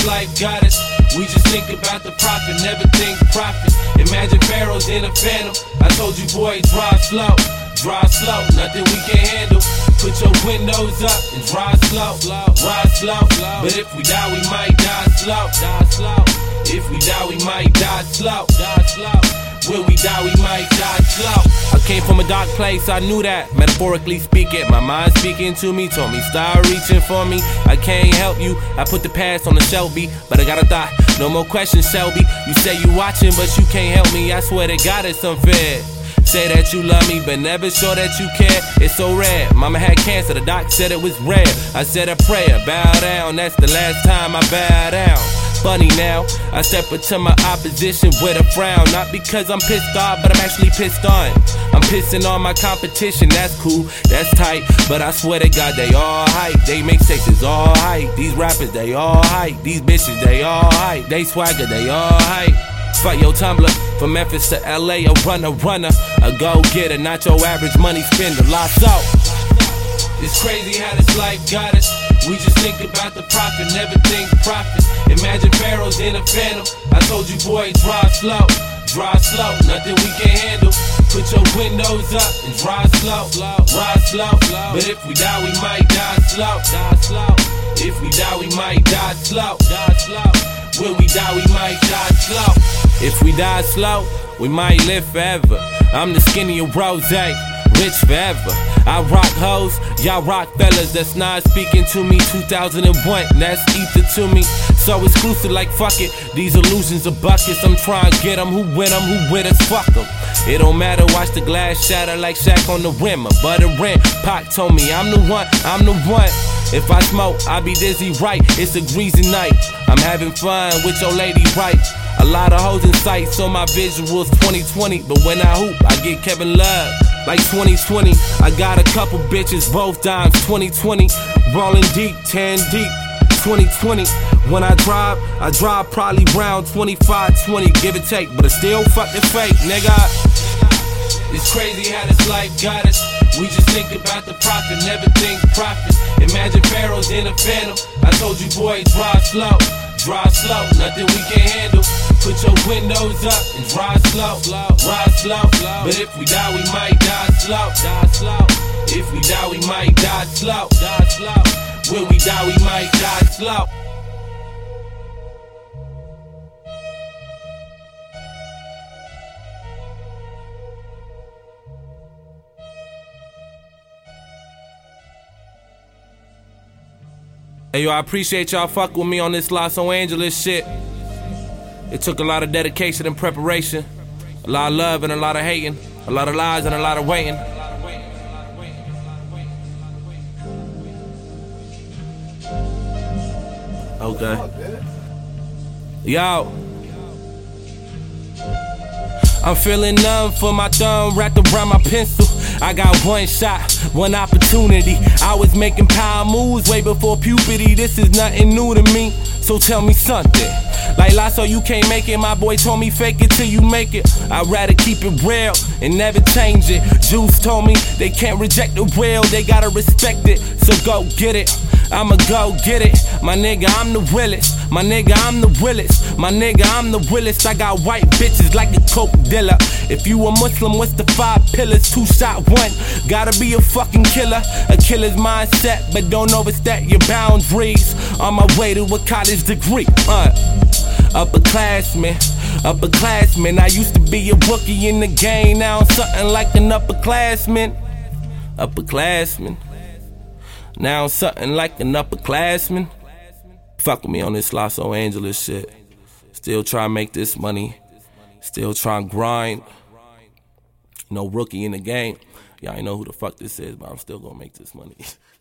life got us. We just think about the profit, never think profit. Imagine pharaohs in a phantom. I told you, boy, drive slow. Drive slow, nothing we can handle. Put your windows up and drive slow. Ride slow. But if we die, we might die slow. If we die, we might die slow. When we die, we might die slow. I came from a dark place, I knew that. Metaphorically speaking, my mind speaking to me, told me start reaching for me. I can't help you, I put the past on the Shelby, but I got a thought, no more questions, Shelby. You say you watching, but you can't help me. I swear to God it's unfair. Say that you love me, but never show that you care. It's so rare. Mama had cancer, the doc said it was rare. I said a prayer, bow down, that's the last time I bow down. Funny now, I step into my opposition with a frown. Not because I'm pissed off, but I'm actually pissed on. I'm pissing on my competition, that's cool, that's tight. But I swear to God, they all hype. They make sexes all hype. These rappers, they all hype. These bitches, they all hype. They swagger, they all hype. Fuck your Tumblr, from Memphis to LA, a runner, a go-getter, not your average money spender, lots out. It's crazy how this life got us. We just think about the profit, never think profit. Imagine pharaohs in a phantom. I told you, boy, drive slow. Drive slow, nothing we can handle. Put your windows up and drive slow. Ride slow. But if we die, we might die slow. If we die, we might die slow. When we die, we might die slow. If we die slow, we might live forever. I'm the skinny of Rose, rich forever. I rock hoes, y'all rock fellas. That's not speaking to me. 2001, that's ether to me. So exclusive like fuck it. These illusions are buckets. I'm trying to get them. Who win them? Who with us? Fuck them. It don't matter, watch the glass shatter like Shaq on the rim. A butter rim. Pac told me I'm the one, I'm the one. If I smoke, I be dizzy right. It's a greasy night. I'm having fun with your lady right. A lot of hoes in sight, so my visuals 2020. But when I hoop, I get Kevin Love like 2020. I got a couple bitches, both dimes 2020. Rolling deep, 10 deep, 2020. When I drive probably round 25-20, give or take. But it's still fucking fake, nigga. It's crazy how this life got us. We just think about the profit, never think profit. Imagine pharaohs in a phantom. I told you, boy, drive slow. Drive slow, nothing we can handle. Put your windows up and drive slow. Ride slow. But if we die, we might die slow. If we die, we might die slow. When we die, we might die slow. Hey yo, I appreciate y'all fuck with me on this Los Angeles shit. It took a lot of dedication and preparation, a lot of love and a lot of hating, a lot of lies and a lot of waiting. Okay. Yo. I'm feeling numb for my thumb wrapped around my pencil. I got one shot, one opportunity. I was making power moves way before puberty. This is nothing new to me, so tell me something. Like Lasso, you can't make it. My boy told me fake it till you make it. I'd rather keep it real and never change it. Juice told me they can't reject the real, they gotta respect it. So go get it, I'ma go get it. My nigga, I'm the realest. My nigga, I'm the realest. My nigga, I'm the realest. I got white bitches like a coke dealer. If you a Muslim, what's the 5 pillars? 2 shot 1. Gotta be a fucking killer. A killer's mindset, but don't overstep your boundaries. On my way to a college degree. Upperclassman. I used to be a rookie in the game. Now I'm something like an upperclassman. Now I'm something like an upperclassman. Fuck with me on this Los Angeles shit. Still trying to make this money. Still trying to grind. No rookie in the game. Y'all ain't know who the fuck this is, but I'm still gonna make this money.